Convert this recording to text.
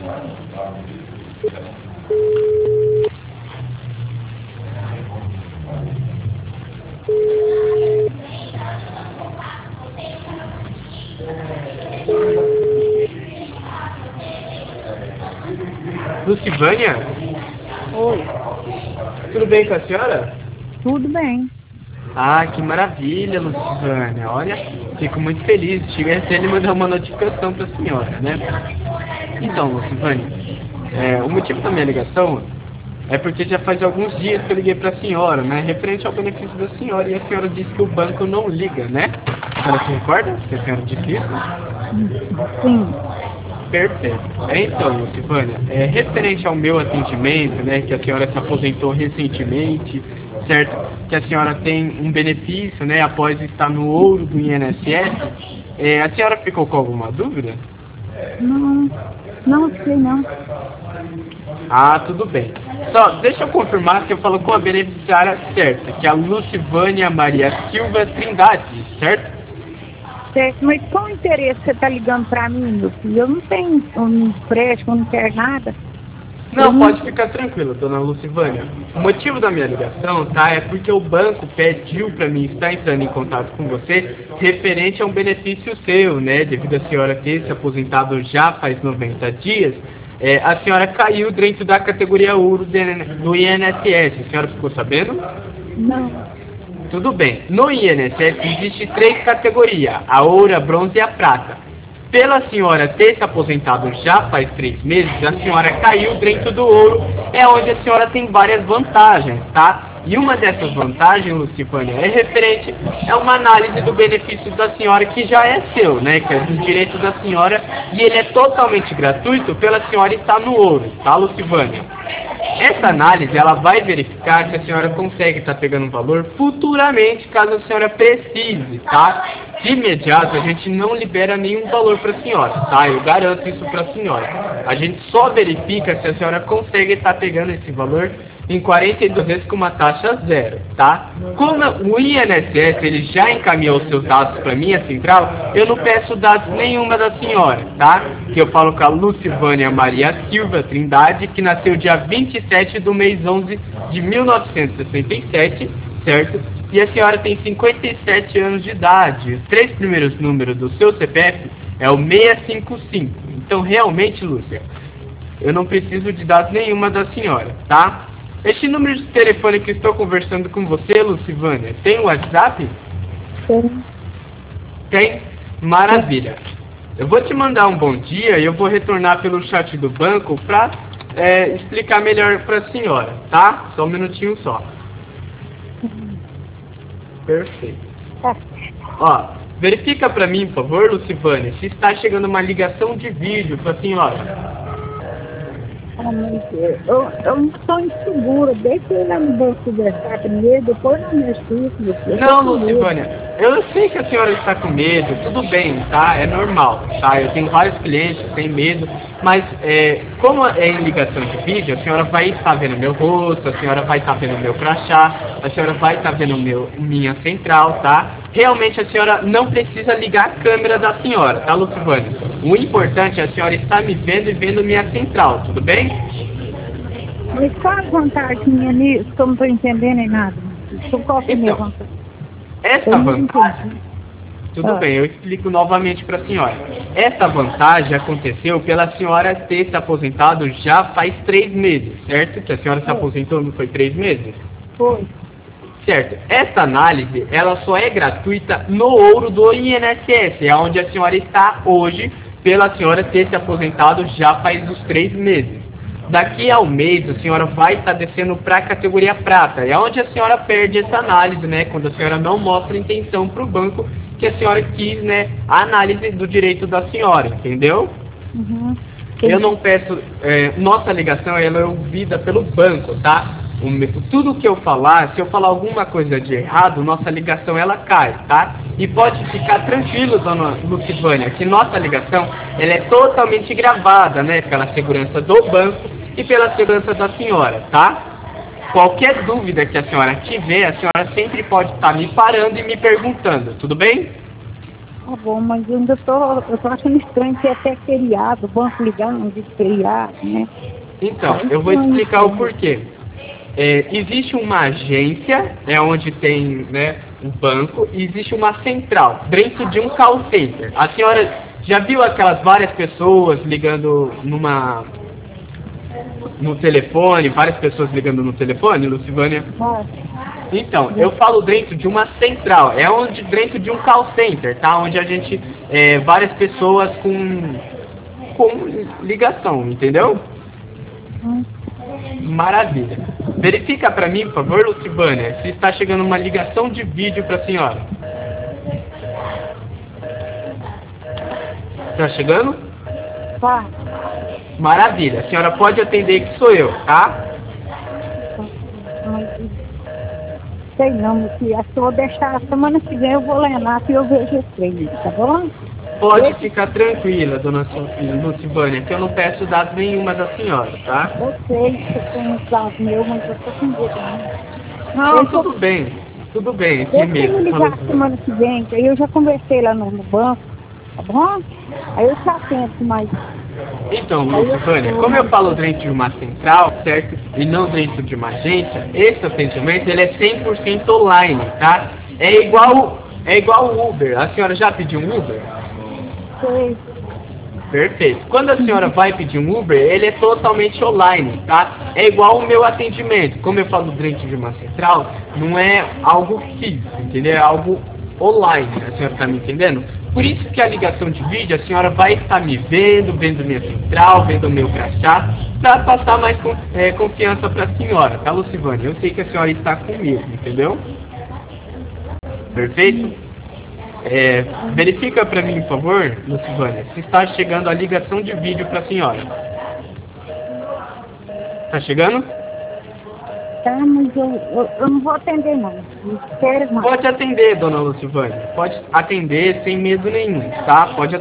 Lucivânia? Oi, Tudo bem com a senhora? tudo bem. Ah, que maravilha, Lucivânia. Olha, fico muito feliz. Cheguei até ele mandar uma notificação para a senhora, né? Então, Lucivânia, o motivo da minha ligação é porque já faz alguns dias que eu liguei para a senhora, né? Referente ao benefício da senhora, e a senhora disse que o banco não liga, né? A senhora se recorda que a senhora disse isso? Sim, Perfeito. Então, Lucivânia, referente ao meu atendimento, né, que a senhora se aposentou recentemente, certo? Que a senhora tem um benefício, né, após estar no ouro do INSS, a senhora ficou com alguma dúvida? não sei não. Ah, tudo bem. Só, deixa eu confirmar que eu falo com a beneficiária certa, que é a Lucivânia Maria Silva Trindade, certo? Certo, mas qual interesse você está ligando para mim, meu filho? Eu não tenho um empréstimo, não quero nada. Não, pode ficar tranquilo, dona Lucivânia. O motivo da minha ligação, tá, é porque o banco pediu para mim estar entrando em contato com você referente a um benefício seu, né, devido a senhora ter se aposentado já faz 90 dias, a senhora caiu dentro da categoria ouro do INSS, a senhora ficou sabendo? Não. Tudo bem. No INSS existe 3 categorias, a ouro, a bronze e a prata. Pela senhora ter se aposentado já faz 3 meses, a senhora caiu dentro do ouro, é onde a senhora tem várias vantagens, tá? E uma dessas vantagens, Lucivânia, é referente a uma análise do benefício da senhora que já é seu, né? Que é do direito da senhora, e ele é totalmente gratuito pela senhora estar no ouro, tá, Lucivânia? Essa análise, ela vai verificar se a senhora consegue estar pegando um valor futuramente, caso a senhora precise, tá? De imediato, a gente não libera nenhum valor para a senhora, tá? Eu garanto isso para a senhora. A gente só verifica se a senhora consegue estar pegando esse valor em 42 vezes com uma taxa zero, tá? Como o INSS, ele já encaminhou os seus dados para minha central, eu não peço dados nenhuma da senhora, tá? Que eu falo com a Lucivânia Maria Silva Trindade, que nasceu dia 27 do mês 11 de 1967, certo? E a senhora tem 57 anos de idade. Os 3 primeiros números do seu CPF é o 655. Então, realmente, Lúcia, eu não preciso de dados nenhuma da senhora, tá? Este número de telefone que estou conversando com você, Lucivânia, tem WhatsApp? Tem. Tem? Maravilha. Eu vou te mandar um bom dia e eu vou retornar pelo chat do banco para explicar melhor para a senhora, tá? Só um minutinho só. Perfeito. Ó, verifica para mim, por favor, Lucivânia, se está chegando uma ligação de vídeo para a senhora. Eu não estou insegura. Deixa eu ir lá no banco conversar primeiro, depois não mexo isso. Não, Lucivânia, eu sei que a senhora está com medo, tudo bem, tá? É normal, tá? Eu tenho vários clientes que têm medo, mas como é em ligação de vídeo, a senhora vai estar vendo meu rosto, a senhora vai estar vendo meu crachá, a senhora vai estar vendo minha central, tá? Realmente a senhora não precisa ligar a câmera da senhora, tá, Lucivânia? O importante é a senhora estar me vendo e vendo minha central, tudo bem? Mas qual a vantagem minha nisso? Que eu não estou entendendo em nada. Qual que é a minha vantagem? Essa vantagem, tudo bem, eu explico novamente para a senhora. Essa vantagem aconteceu pela senhora ter se aposentado já faz 3 meses, certo? Que a senhora se aposentou, não foi 3 meses? Foi. Certo. Essa análise, ela só é gratuita no ouro do INSS, é onde a senhora está hoje, pela senhora ter se aposentado já faz os 3 meses. Daqui a um mês, a senhora vai estar descendo para a categoria prata, é onde a senhora perde essa análise, né? Quando a senhora não mostra intenção para o banco que a senhora quis, né? A análise do direito da senhora, entendeu? Uhum. Eu não peço... nossa ligação, ela é ouvida pelo banco, tá? Tudo que eu falar, se eu falar alguma coisa de errado, nossa ligação ela cai, tá? E pode ficar tranquilo, dona Lucivânia, que nossa ligação ela é totalmente gravada, né? Pela segurança do banco e pela segurança da senhora, tá? Qualquer dúvida que a senhora tiver, a senhora sempre pode estar me parando e me perguntando, tudo bem? Tá bom, mas eu ainda eu tô achando estranho que é até feriado, o banco ligando de feriado, né? Então, eu vou explicar o porquê. Existe uma agência, onde tem, né, um banco, e existe uma central, dentro de um call center. A senhora já viu aquelas várias pessoas ligando no telefone, várias pessoas ligando no telefone, Lucivânia? Então, eu falo dentro de uma central, dentro de um call center, tá? Onde a gente, várias pessoas com ligação, entendeu? Maravilha. Verifica para mim, por favor, Lucivânia, se está chegando uma ligação de vídeo para a senhora. Está chegando? Tá. Maravilha. A senhora pode atender, que sou eu, tá? Sei não, meu filho. Acho que eu vou deixar a semana que vem, eu vou lá na e eu vejo esse trem, tá bom? Pode ficar tranquila, dona Lucivânia, que eu não peço dados nenhuma da senhora, tá? Eu sei que você tem uns dados meus, mas eu tô com medo, né? Não, tudo bem, Deixa eu ligar semana que vem, que aí eu já conversei lá no banco, tá bom? Aí eu te atento, mas... Então, Lucivânia, como eu falo dentro de uma central, certo? E não dentro de uma agência, esse atendimento ele é 100% online, tá? É igual o Uber. A senhora já pediu um Uber? Sei. Perfeito. Quando a senhora vai pedir um Uber, ele é totalmente online, tá? É igual o meu atendimento. Como eu falo dentro de uma central, não é algo físico, entendeu? É algo online, a senhora está me entendendo? Por isso que a ligação de vídeo, a senhora vai estar me vendo minha central, vendo o meu crachá, para passar mais confiança para a senhora, tá, Lucivânia? Eu sei que a senhora está comigo, entendeu? Perfeito? Verifica para mim, por favor, Lucivânia, se está chegando a ligação de vídeo para a senhora. Está chegando? Tá, mas eu não vou atender não. Espera, Pode atender, dona Lucivânia. Pode atender sem medo nenhum, tá? Pode